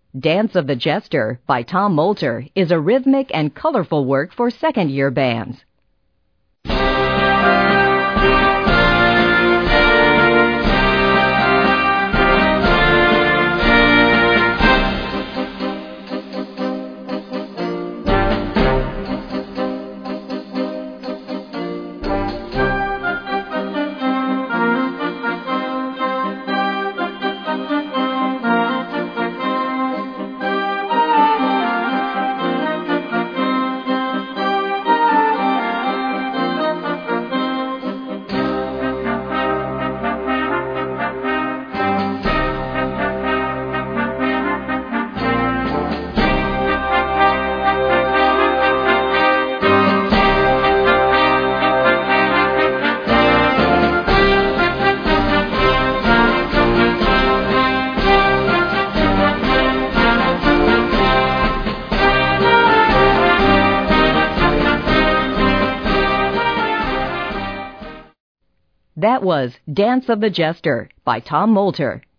Dance of the Jester by Tom Moulter is a rhythmic and colorful work for second-year bands. That was Dance of the Jester by Tom Moulter.